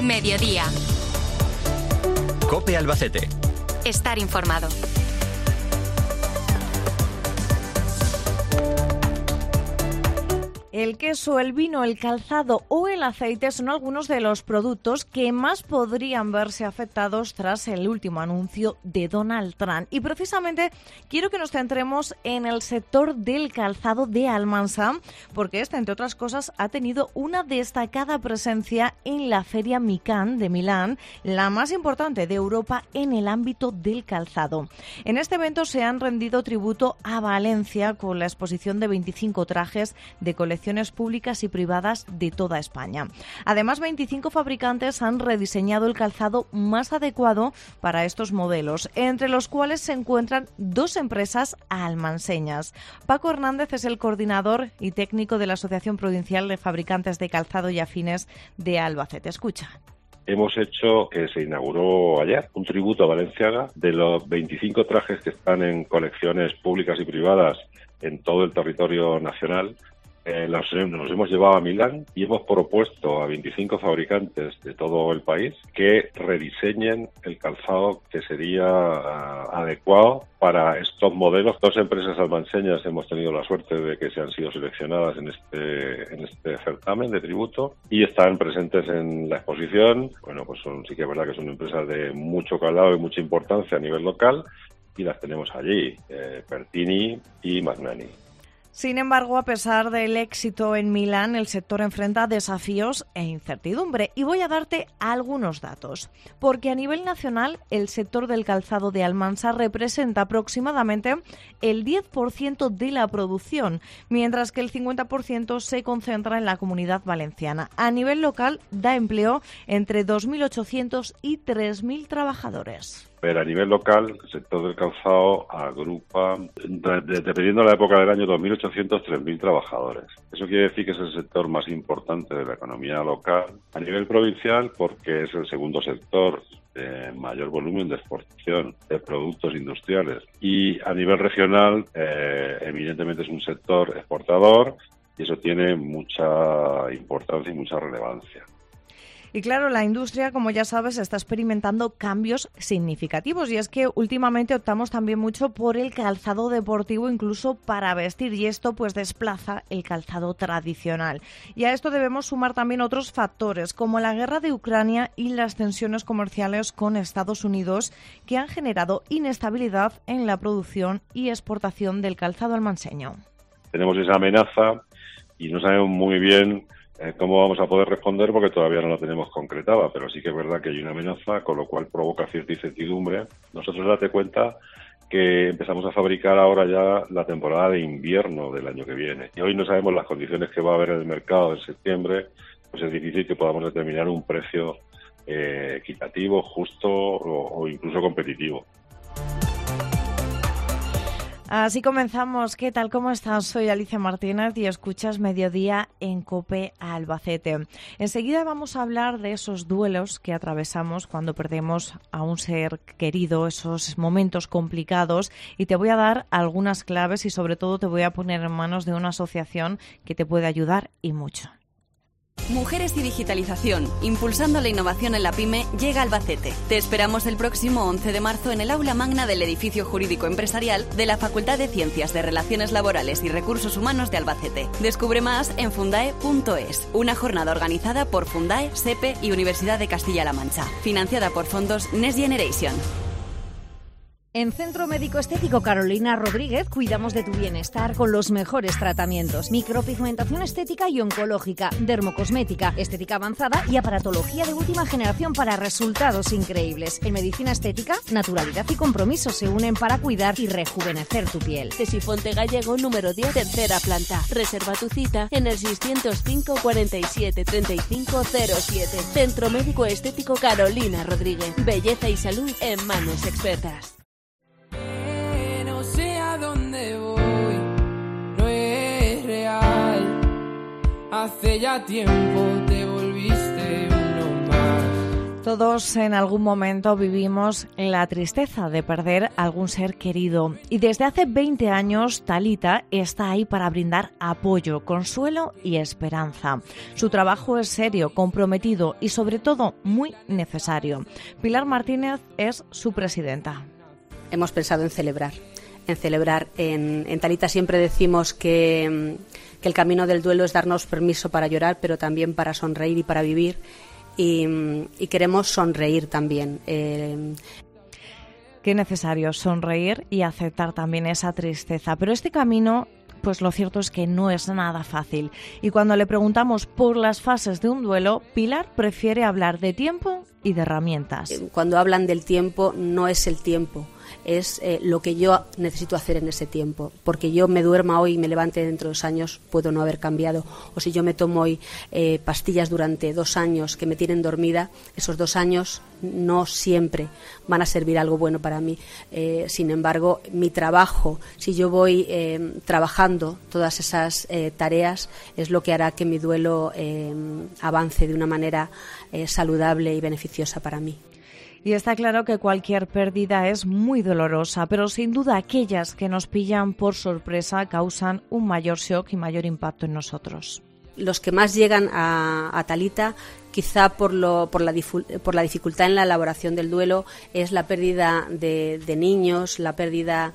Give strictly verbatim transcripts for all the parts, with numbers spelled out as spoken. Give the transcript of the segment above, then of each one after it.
Mediodía. COPE Albacete. Estar informado. El queso, el vino, el calzado o el aceite son algunos de los productos que más podrían verse afectados tras el último anuncio de Donald Trump. Y precisamente quiero que nos centremos en el sector del calzado de Almansa, porque este, entre otras cosas, ha tenido una destacada presencia en la Feria Mican de Milán, la más importante de Europa en el ámbito del calzado. En este evento se han rendido tributo a Valencia con la exposición de veinticinco trajes de colección públicas y privadas de toda España. Además, veinticinco fabricantes han rediseñado el calzado más adecuado para estos modelos, entre los cuales se encuentran dos empresas almanseñas. Paco Hernández es el coordinador y técnico de la Asociación Provincial de Fabricantes de Calzado y Afines de Albacete. Escucha. Hemos hecho, que se inauguró ayer, un tributo a Valenciaga de los veinticinco trajes que están en colecciones públicas y privadas en todo el territorio nacional. Eh, los, nos hemos llevado a Milán y hemos propuesto a veinticinco fabricantes de todo el país que rediseñen el calzado que sería uh, adecuado para estos modelos. Dos empresas almanseñas hemos tenido la suerte de que se han sido seleccionadas en este en este certamen de tributo y están presentes en la exposición. Bueno, pues son, sí que es verdad que son empresas de mucho calado y mucha importancia a nivel local y las tenemos allí, eh, Pertini y Magnani. Sin embargo, a pesar del éxito en Milán, el sector enfrenta desafíos e incertidumbre. Y voy a darte algunos datos. Porque a nivel nacional, el sector del calzado de Almansa representa aproximadamente el diez por ciento de la producción, mientras que el cincuenta por ciento se concentra en la Comunidad Valenciana. A nivel local, da empleo entre dos mil ochocientos y tres mil trabajadores. Pero a nivel local, el sector del calzado agrupa, dependiendo de la época del año, dos mil ochocientos a tres mil trabajadores. Eso quiere decir que es el sector más importante de la economía local. A nivel provincial, porque es el segundo sector de mayor volumen de exportación de productos industriales. Y a nivel regional, eh, evidentemente es un sector exportador y eso tiene mucha importancia y mucha relevancia. Y claro, la industria, como ya sabes, está experimentando cambios significativos y es que últimamente optamos también mucho por el calzado deportivo, incluso para vestir, y esto pues desplaza el calzado tradicional. Y a esto debemos sumar también otros factores, como la guerra de Ucrania y las tensiones comerciales con Estados Unidos, que han generado inestabilidad en la producción y exportación del calzado almanseño. Tenemos esa amenaza y no sabemos muy bien Eh, cómo vamos a poder responder porque todavía no la tenemos concretada, pero sí que es verdad que hay una amenaza, con lo cual provoca cierta incertidumbre. Nosotros, date cuenta que empezamos a fabricar ahora ya la temporada de invierno del año que viene. Y hoy no sabemos las condiciones que va a haber en el mercado en septiembre, pues es difícil que podamos determinar un precio eh, equitativo, justo o, o incluso competitivo. Así comenzamos. ¿Qué tal? ¿Cómo estás? Soy Alicia Martínez y escuchas Mediodía en COPE Albacete. Enseguida vamos a hablar de esos duelos que atravesamos cuando perdemos a un ser querido, esos momentos complicados, y te voy a dar algunas claves y sobre todo te voy a poner en manos de una asociación que te puede ayudar y mucho. Mujeres y digitalización, impulsando la innovación en la pyme, llega a Albacete. Te esperamos el próximo once de marzo en el aula magna del edificio jurídico empresarial de la Facultad de Ciencias de Relaciones Laborales y Recursos Humanos de Albacete. Descubre más en fundae punto es, una jornada organizada por Fundae, SEPE y Universidad de Castilla-La Mancha, financiada por fondos Next Generation. En Centro Médico Estético Carolina Rodríguez cuidamos de tu bienestar con los mejores tratamientos: micropigmentación estética y oncológica, dermocosmética, estética avanzada y aparatología de última generación para resultados increíbles. En medicina estética, naturalidad y compromiso se unen para cuidar y rejuvenecer tu piel. Tesifonte Gallego número diez, tercera planta. Reserva tu cita en el seiscientos cinco, cuarenta y siete, treinta y cinco cero siete. Centro Médico Estético Carolina Rodríguez. Belleza y salud en manos expertas. Hace ya tiempo te volviste uno más. Todos en algún momento vivimos la tristeza de perder algún ser querido y desde hace veinte años Talita está ahí para brindar apoyo, consuelo y esperanza. Su trabajo es serio, comprometido y sobre todo muy necesario. Pilar Martínez es su presidenta. Hemos pensado en celebrar, en celebrar. En, en Talita siempre decimos que, que el camino del duelo es darnos permiso para llorar, pero también para sonreír y para vivir. Y, y queremos sonreír también. Eh... Qué necesario sonreír y aceptar también esa tristeza. Pero este camino, pues lo cierto es que no es nada fácil. Y cuando le preguntamos por las fases de un duelo, Pilar prefiere hablar de tiempo y de herramientas. Cuando hablan del tiempo, no es el tiempo. Es eh, lo que yo necesito hacer en ese tiempo, porque yo me duerma hoy y me levante dentro de dos años, puedo no haber cambiado, o si yo me tomo hoy eh, pastillas durante dos años que me tienen dormida, esos dos años no siempre van a servir algo bueno para mí. Eh, sin embargo, mi trabajo, si yo voy eh, trabajando todas esas eh, tareas, es lo que hará que mi duelo eh, avance de una manera eh, saludable y beneficiosa para mí. Y está claro que cualquier pérdida es muy dolorosa, pero sin duda aquellas que nos pillan por sorpresa causan un mayor shock y mayor impacto en nosotros. Los que más llegan a, a Talita, quizá por, lo, por, la difu, por la dificultad en la elaboración del duelo, es la pérdida de, de niños, la pérdida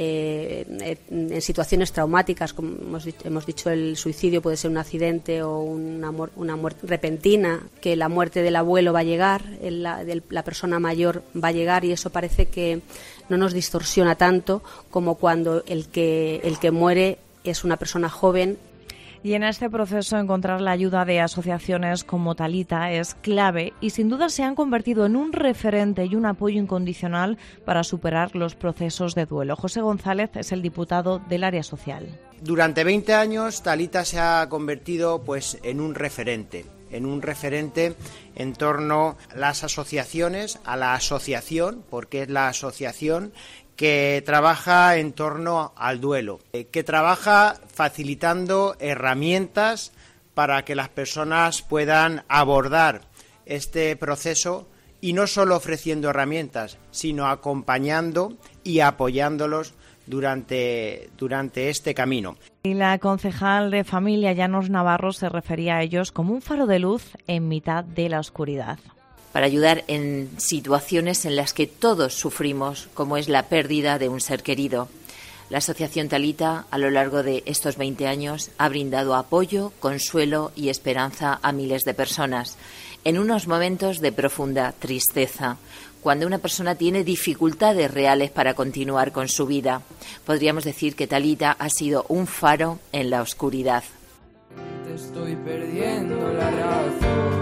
eh, en situaciones traumáticas, como hemos dicho, hemos dicho, el suicidio puede ser un accidente o una, una muerte repentina, que la muerte del abuelo va a llegar, la, de la persona mayor va a llegar, y eso parece que no nos distorsiona tanto como cuando el que, el que muere es una persona joven. Y en este proceso encontrar la ayuda de asociaciones como Talita es clave y sin duda se han convertido en un referente y un apoyo incondicional para superar los procesos de duelo. José González es el diputado del área social. Durante veinte años Talita se ha convertido pues en un referente, en un referente en torno a las asociaciones, a la asociación, porque es la asociación que trabaja en torno al duelo, que trabaja facilitando herramientas para que las personas puedan abordar este proceso y no solo ofreciendo herramientas, sino acompañando y apoyándolos durante, durante este camino. Y la concejal de Familia, Llanos Navarro, se refería a ellos como un faro de luz en mitad de la oscuridad. Para ayudar en situaciones en las que todos sufrimos, como es la pérdida de un ser querido. La Asociación Talita, a lo largo de estos veinte años, ha brindado apoyo, consuelo y esperanza a miles de personas, en unos momentos de profunda tristeza, cuando una persona tiene dificultades reales para continuar con su vida. Podríamos decir que Talita ha sido un faro en la oscuridad. Te estoy perdiendo la razón.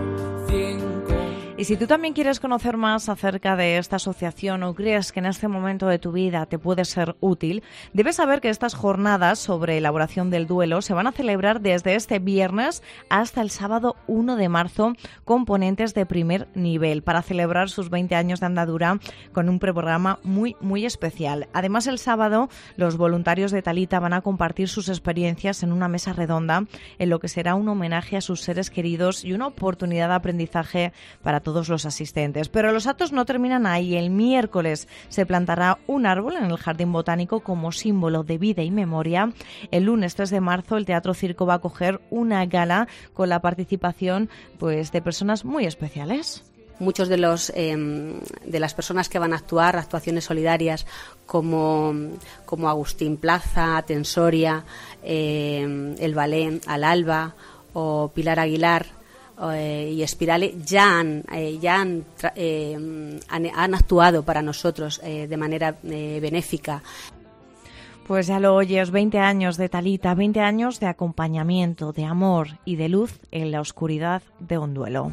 Y si tú también quieres conocer más acerca de esta asociación o crees que en este momento de tu vida te puede ser útil, debes saber que estas jornadas sobre elaboración del duelo se van a celebrar desde este viernes hasta el sábado uno de marzo con ponentes de primer nivel para celebrar sus veinte años de andadura con un programa muy, muy especial. Además, el sábado los voluntarios de Talita van a compartir sus experiencias en una mesa redonda en lo que será un homenaje a sus seres queridos y una oportunidad de aprendizaje para todos los asistentes. Pero los actos no terminan ahí. El miércoles se plantará un árbol en el Jardín Botánico como símbolo de vida y memoria. El lunes tres de marzo el Teatro Circo va a acoger una gala con la participación pues de personas muy especiales. Muchos de los eh, de las personas que van a actuar, actuaciones solidarias como, como Agustín Plaza, Tensoria, eh, el Ballet Al Alba o Pilar Aguilar, Eh, y Espirale ya han eh, ya han, eh, han, han actuado para nosotros eh, de manera eh, benéfica. Pues ya lo oyes, veinte años de Talita, veinte años de acompañamiento, de amor y de luz en la oscuridad de un duelo.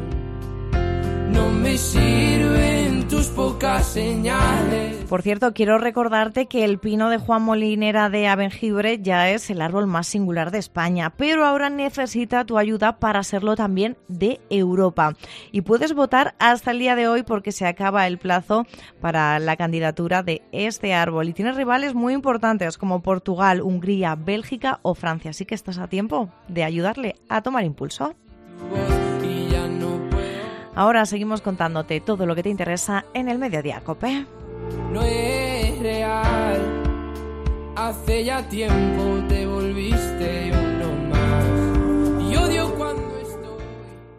No me sirven tus pocas señales. Por cierto, quiero recordarte que el pino de Juan Molinera de Abengibre ya es el árbol más singular de España, pero ahora necesita tu ayuda para serlo también de Europa. Y puedes votar hasta el día de hoy porque se acaba el plazo para la candidatura de este árbol. Y tiene rivales muy importantes como Portugal, Hungría, Bélgica o Francia. Así que estás a tiempo de ayudarle a tomar impulso. Ahora seguimos contándote todo lo que te interesa en el Mediodía COPE. No es real, hace ya tiempo te volviste un